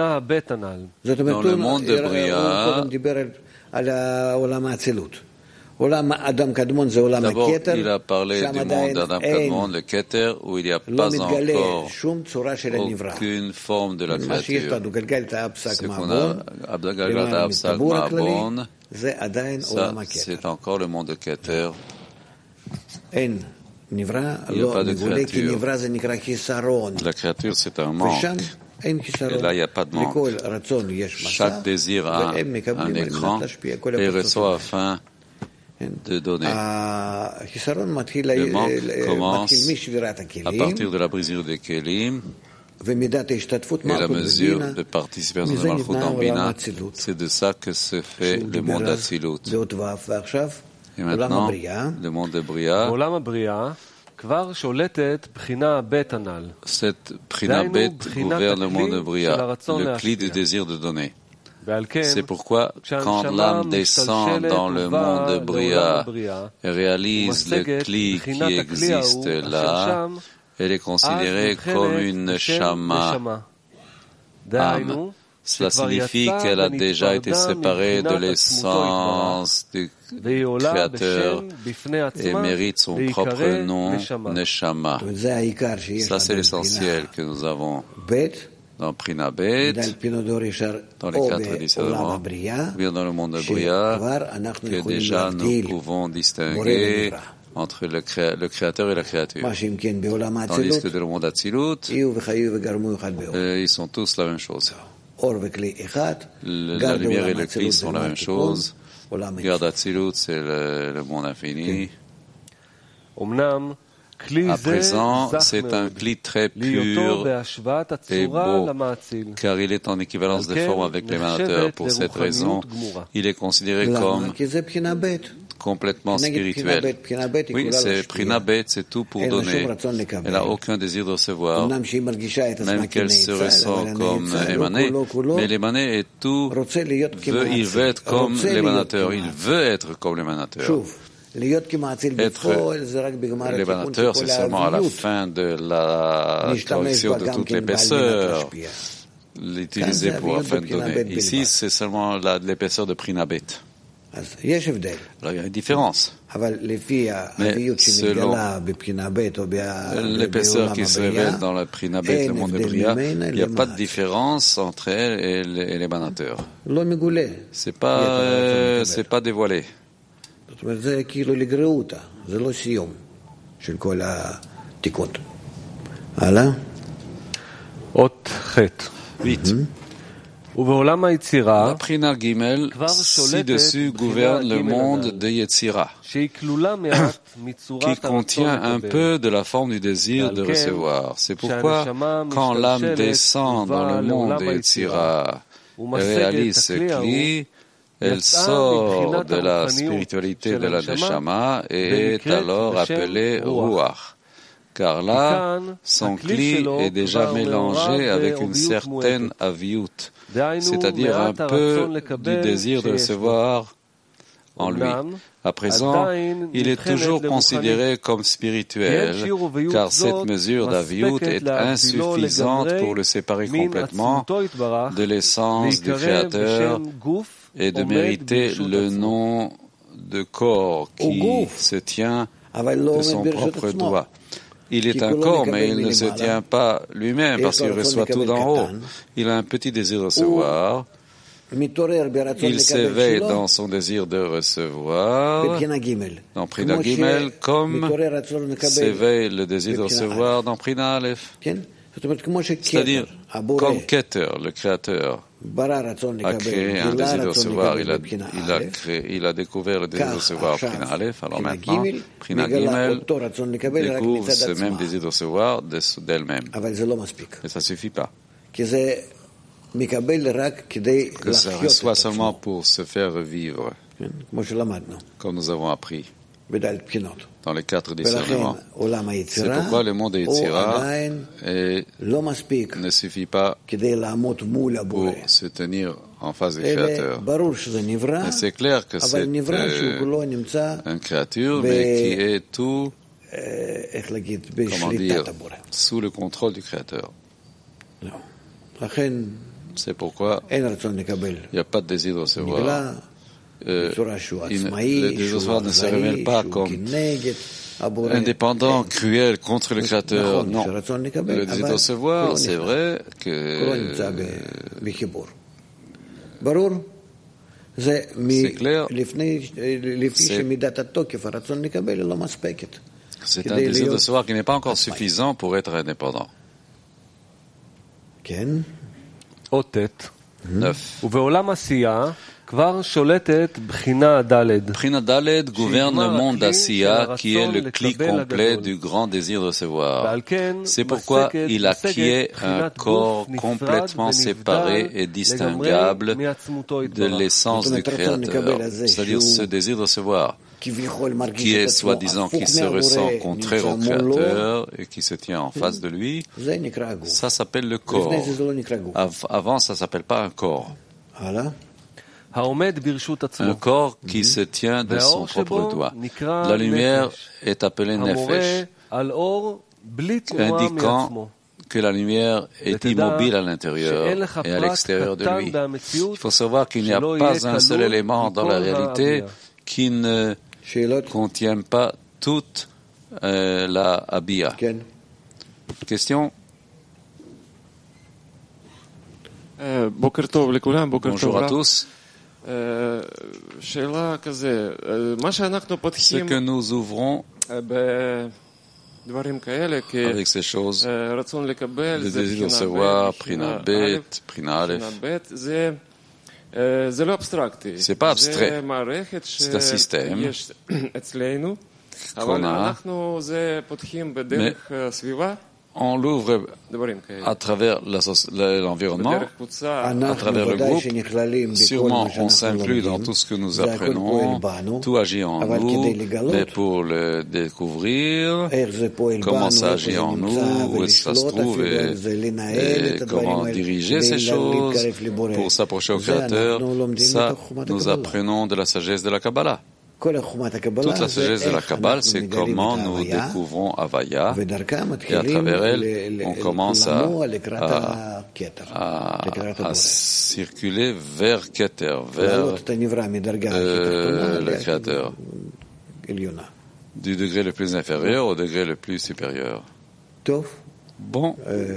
Dans le monde de Bria, D'abord, il a parlé du monde d'Adam Kadmon, le Keter, où il n'y a pas encore aucune forme de la créature. Ce qu'on a, Abdagalgat Absak Ma'abon, ça, c'est encore le monde de Keter. Il n'y a pas de créature. La créature, c'est un manque. Et là, il n'y a pas de manque. Chaque désir a un écran et reçoit afin de donner. Le manque commence à partir de la brisure des Kélim et la mesure de participation de Malchut dans Bina. C'est de ça que se fait le monde d'Atsilut. Et maintenant, le monde de Bria. Cette Prina Bet gouverne le monde de Bria, le cli du désir de donner. C'est pourquoi, quand l'âme descend dans le monde de Bria et réalise le cli qui existe là, elle est considérée comme une neshama, âme. Cela signifie qu'elle a déjà été séparée de l'essence du Créateur et mérite son propre nom, Neshama. Ça, c'est l'essentiel que nous avons dans Prina Bet, dans les 4 discernements, bien dans le monde de Bria, que déjà nous pouvons distinguer entre le Créateur et la créature. Tandis que dans le monde d'Atsilut, ils sont tous la même chose. La lumière et le cli sont la même chose. Garde Atsilut, c'est le monde infini. À présent, c'est un cli très pur et beau, car il est en équivalence de forme avec l'émanateur. Pour cette raison, il est considéré comme complètement spirituel. Oui, c'est Prina Bet, c'est tout pour donner. Elle n'a aucun désir de recevoir, même qu'elle se ressent comme émanée. Mais l'émané est tout, il veut être comme l'émanateur, il veut être comme l'émanateur. Être l'émanateur, c'est seulement à la fin de la correction de toute l'épaisseur, l'utiliser pour afin de donner. Ici, c'est seulement l'épaisseur de Prina Bet. Alors, il y a une différence. Mais selon l'épaisseur qui se révèle dans la Prina Bet, le monde de Bria, il n'y a pas de différence entre elle et l'émanateur. C'est pas dévoilé. Vite. La Prina Gimel, ci-dessus, gouverne le monde de Yetzira, qui contient un peu de la forme du désir de recevoir. C'est pourquoi, quand l'âme descend dans le monde de Yetzira et réalise ce cli, elle sort de la spiritualité de la Neshama et est alors appelée Ruach. Car là, son cli est déjà mélangé avec une certaine aviyut, c'est-à-dire un peu du désir de recevoir en lui. À présent, il est toujours considéré comme spirituel, car cette mesure d'aviyut est insuffisante pour le séparer complètement de l'essence du Créateur et de mériter le nom de corps qui se tient de son propre doigt. Il est un corps, mais il ne se tient pas lui-même parce qu'il reçoit tout d'en haut. Il a un petit désir de recevoir. Il s'éveille dans son désir de recevoir dans Prina Gimel, comme s'éveille le désir de recevoir dans Prina Aleph. C'est-à-dire, comme Keter, le Créateur, a créé un désir de recevoir, il a découvert le désir de recevoir Prina Aleph, alors maintenant, Prina Gimel découvre ce même désir de recevoir d'elle-même. Mais ça ne suffit pas. Que ça reçoit seulement pour se faire revivre, comme nous avons appris dans les 4 discernements. C'est pourquoi le monde de Yetzira ne suffit pas pour se tenir en face du Créateur. Mais c'est clair que c'est une créature, mais qui est tout, comment dire, sous le contrôle du Créateur. C'est pourquoi il n'y a pas de désir de recevoir. le désir soi ne se révèle pas comme indépendant, cruel contre le Créateur. Non. Le désir de recevoir, c'est vrai que c'est clair. C'est un désir de recevoir qui n'est pas encore suffisant pour être indépendant. 9. Bchina Daled gouverne le monde d'Asiya qui est le cli complet du grand désir de recevoir. C'est pourquoi il acquiert un corps complètement séparé et distinguable de l'essence du Créateur, c'est-à-dire ce désir de recevoir qui est soi-disant qui se ressent contraire au Créateur et qui se tient en face de lui. Ça s'appelle le corps. Avant, ça s'appelle pas un corps. Un corps qui se tient de son propre doigt. La lumière est appelée Nefesh, indiquant que la lumière est immobile à l'intérieur et à l'extérieur de lui. Il faut savoir qu'il n'y a pas un seul élément dans la réalité qui ne contient pas toute la Abia. Question? Bonjour à tous. Ce que nous ouvrons avec ces choses, le désir de recevoir, Prina Bet, Prina Aleph, c'est pas abstrait, c'est un système qu'on a, mais on l'ouvre à travers l'environnement, à travers le groupe. Sûrement, on s'inclut dans tout ce que nous apprenons, tout agit en nous, mais pour le découvrir, comment ça agit en nous, où ça se trouve, et comment diriger ces choses pour s'approcher au Créateur, ça, nous apprenons de la sagesse de la Kabbalah. Toute la sagesse de la Kabbale, c'est comment nous découvrons Havaya, et à travers elle, on commence à circuler vers Keter, vers le Créateur, du degré le plus inférieur au degré le plus supérieur. Bon,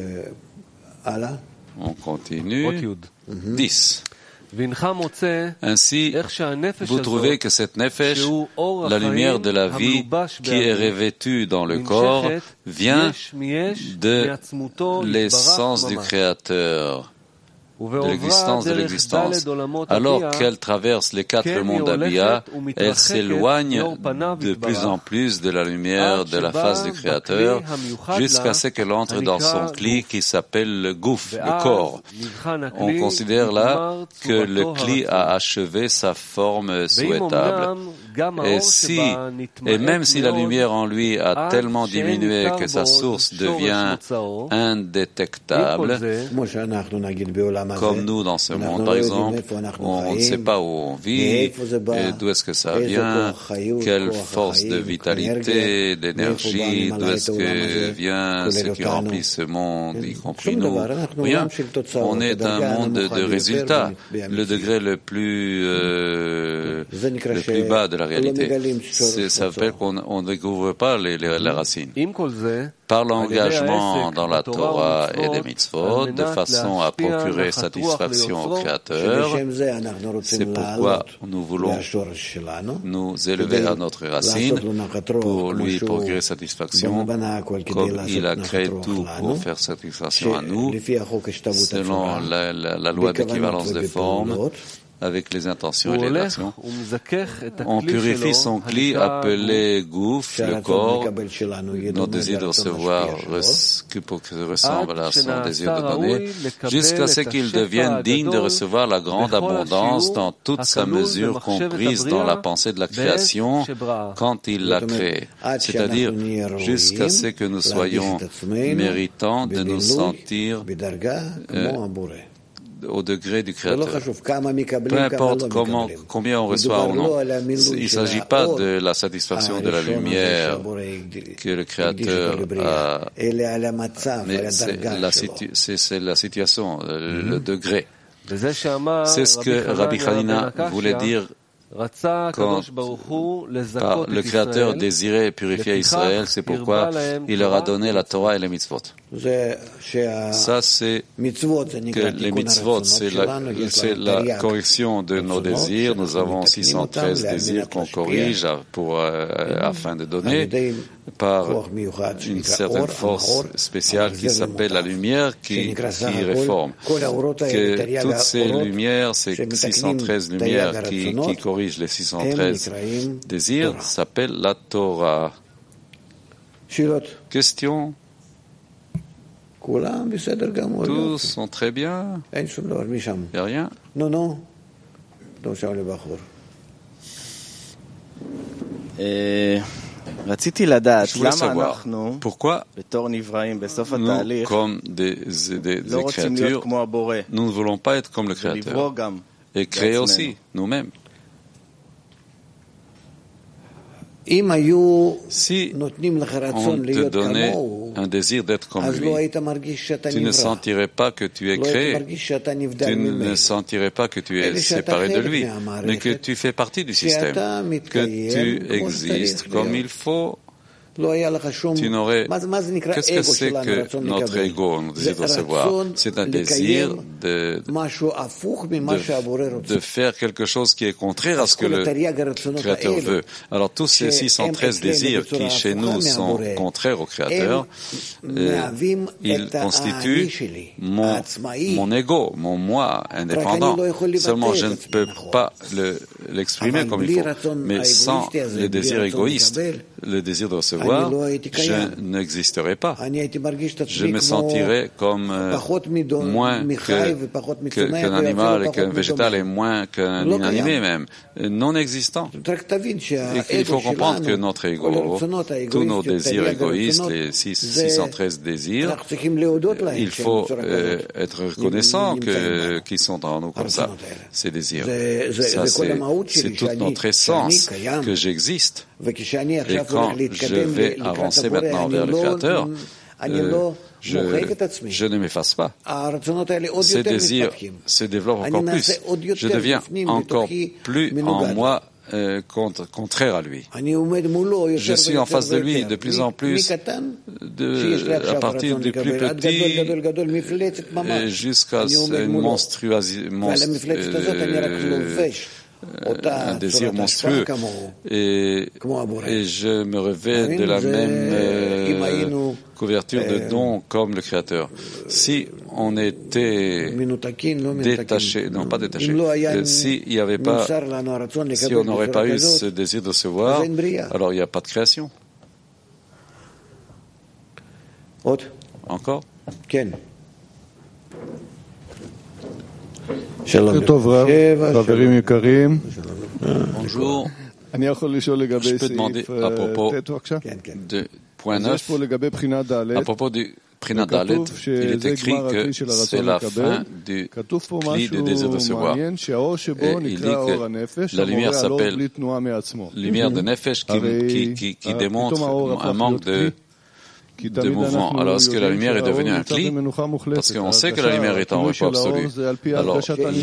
on continue. 10. Ainsi, vous trouvez que cette nefesh, la lumière de la vie qui est revêtue dans le corps, vient de l'essence du Créateur, de l'existence de l'existence. Alors qu'elle traverse les 4 mondes d'Abia, elle s'éloigne de plus en plus de la lumière de la face du Créateur, jusqu'à ce qu'elle entre dans son cli qui s'appelle le gouf, le corps. On considère là que le cli a achevé sa forme souhaitable. Et même si la lumière en lui a tellement diminué que sa source devient indétectable, comme nous dans ce monde, par exemple, on ne sait pas où on vit, et d'où est-ce que ça vient, quelle force de vitalité, d'énergie, d'où est-ce que vient ce qui remplit ce monde, y compris nous. Rien. On est un monde de résultats, le degré le plus bas de la réalité. Ça s'appelle qu'on ne découvre pas les racines. Par l'engagement dans la Torah et les mitzvot, de façon à procurer satisfaction au Créateur, c'est pourquoi nous voulons nous élever à notre racine pour lui procurer satisfaction, comme il a créé tout pour faire satisfaction à nous, selon la loi d'équivalence des formes, avec les intentions et les actions. On purifie son cli appelé gouf, le corps, notre désir de recevoir, pour qu'il ressemble à son désir de donner, jusqu'à ce qu'il devienne digne de recevoir la grande abondance dans toute sa mesure comprise dans la pensée de la création quand il l'a créée. C'est-à-dire jusqu'à ce que nous soyons méritants de nous sentir au degré du Créateur. Peu importe combien on reçoit ou non. Il ne s'agit pas de la satisfaction de la lumière que le Créateur a, mais c'est la situation, le degré. C'est ce que Rabbi Hanina voulait dire Quand le Créateur désirait purifier Israël, c'est pourquoi il leur a donné la Torah et les mitzvot. Ça, c'est que les mitzvot, c'est la correction de nos désirs. Nous avons 613 désirs qu'on corrige afin de donner par une certaine force spéciale qui s'appelle la lumière qui réforme. Que toutes ces lumières, ces 613 lumières qui corrigent les 613 désirs, s'appellent la Torah. Question? Tous sont très bien. Il n'y a rien? Non. Je voulais savoir pourquoi nous, comme des créatures, nous ne voulons pas être comme le Créateur et créer aussi nous-mêmes. Si on te donnait un désir d'être comme lui, tu ne sentirais pas que tu es créé, tu ne sentirais pas que tu es séparé de lui, mais que tu fais partie du système, que tu existes comme il faut. Tu n'aurais... Qu'est-ce que c'est que notre ego, notre désir de recevoir? C'est un désir de faire quelque chose qui est contraire à ce que le Créateur veut. Alors tous ces 613 désirs qui chez nous sont contraires au Créateur, ils constituent mon ego, mon moi indépendant. Seulement je ne peux pas l'exprimer comme il faut. Mais sans le désir égoïste, le désir de recevoir, je n'existerai pas. Je me sentirai comme moins qu'un animal et qu'un végétal et moins qu'un inanimé même, non existant. Et il faut comprendre que notre ego, tous nos désirs égoïstes, les 613 désirs, il faut être reconnaissant qu'ils sont en nous comme ça, ces désirs. Ça, c'est toute notre essence que j'existe. Et quand je vais avancer maintenant vers le Créateur, je ne m'efface pas. Ces désirs se développent encore plus. Je deviens encore plus en moi contraire à lui. Je suis en face de lui de plus en plus, à partir du plus petit jusqu'à une monstruosité, un désir monstrueux, et je me revêt de la même couverture de dons comme le Créateur. Si on était détaché, non pas détaché, si on n'aurait pas eu ce désir de recevoir, alors il n'y a pas de création. Encore? Bonjour. Je peux demander à propos de point 9, à propos du Prinat Dalet, il est écrit que c'est la fin du cli du désir de recevoir. Et il dit que la lumière s'appelle lumière de Nefesh qui démontre un manque de mouvement. Alors, est-ce que la lumière est devenue un cli? Parce qu'on sait que la lumière est en repos absolu. Alors,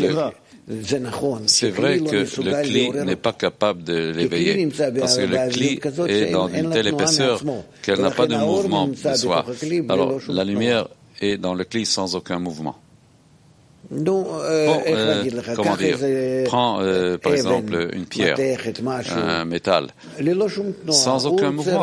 c'est vrai que le cli n'est pas capable de l'éveiller, parce que le cli est dans une telle épaisseur qu'elle n'a pas de mouvement de soi. Alors, la lumière est dans le cli sans aucun mouvement. Comment dire, prends par exemple une pierre, un métal, sans aucun mouvement.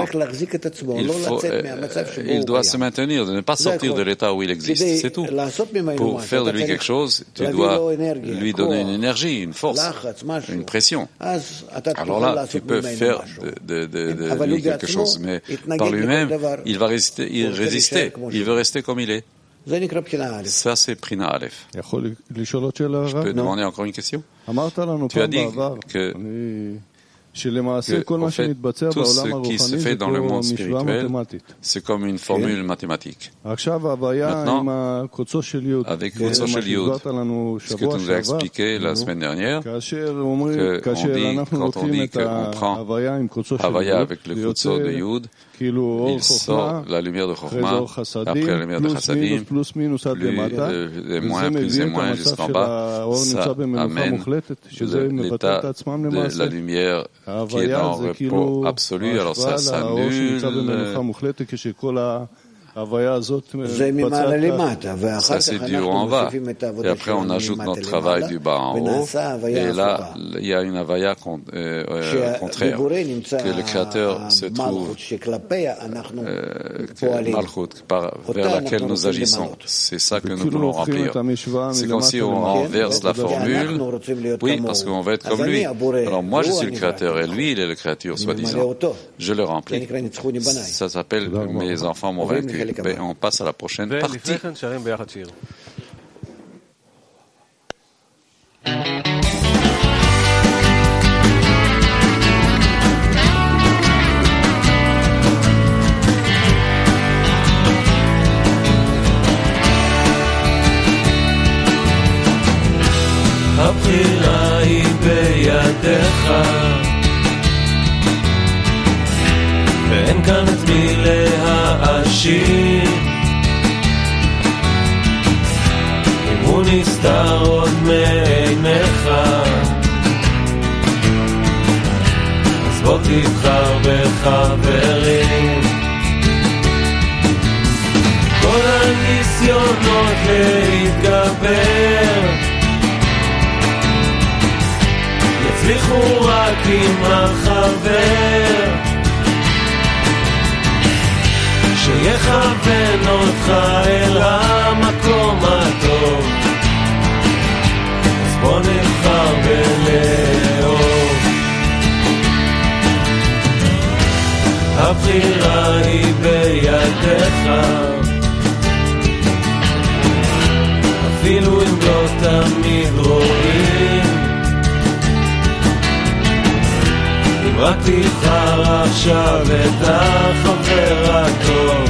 Il doit se maintenir, de ne pas sortir de l'état où il existe, c'est tout. Pour faire de lui quelque chose, tu dois lui donner une énergie, une force, une pression. Alors là, tu peux faire de lui quelque chose, mais par lui-même, il va résister, il veut rester comme il est. Ça, c'est Prina Aleph. Je peux demander encore une question? Tu as dit que en fait, tout ce qui se fait dans le monde spirituel, c'est comme une formule mathématique. Maintenant, avec Kotso Shel Yud, ce que tu nous as expliqué la semaine dernière, quand on dit qu'on prend Havaya avec le Kotso de Yud, il sort la lumière de Chokhmah, après la lumière de Chassadim, plus et moins jusqu'en bas, ça amène l'état de la lumière qui est en repos absolu, alors ça s'annule. Ça c'est du haut en bas. Et après on ajoute notre travail du bas en haut. Et là, il y a une avaya contraire. Que le Créateur se trouve Malchut, vers laquelle nous agissons. C'est ça que nous voulons remplir. C'est comme si on renverse la formule. Oui, parce qu'on va être comme lui. Alors moi je suis le Créateur et lui il est le Créature, soi-disant. Je le remplis. Ça s'appelle mes enfants m'ont vaincu. Ben, on passe à la prochaine partie. הבחירה היא בידיך ואין כאן את מי להאשים אם הוא נסתר עוד מעיניך אז בוא תבחר בחברים כל הניסיונות להתגבר יצליחו רק עם החבר שיכוון אותך אל המקום הטוב אז בוא נבחר בלאהוב הבחירה היא בידיך אפילו אם לא תמיד רואים אם רק תבחר עכשיו את החבר הטוב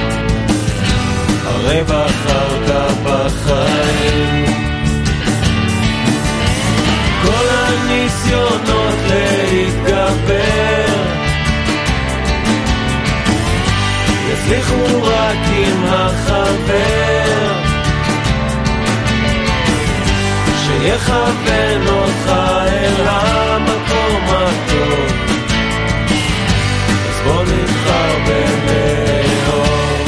הרי בחרת בחיים כל הניסיונות להתגבר יצליחו רק עם החבר שיכוון אותך אל המקום הטוב אז בוא נבחר בלאהוב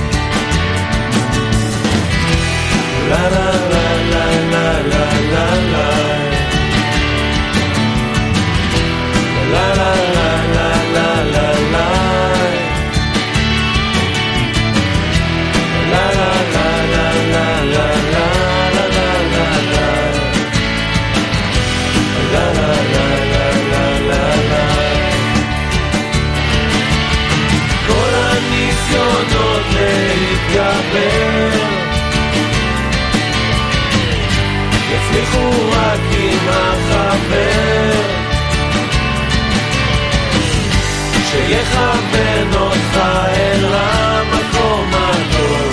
לה לה לה לה לה לה לה לה לה לה לה לה לה יצליחו רק עם החבר שיכוון אותך אל המקום הטוב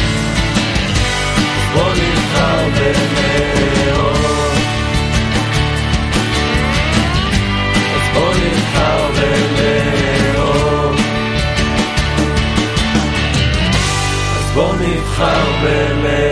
בוא נבחר בלאהוב אז בוא נבחר בלאהוב אז בוא נבחר בלאהוב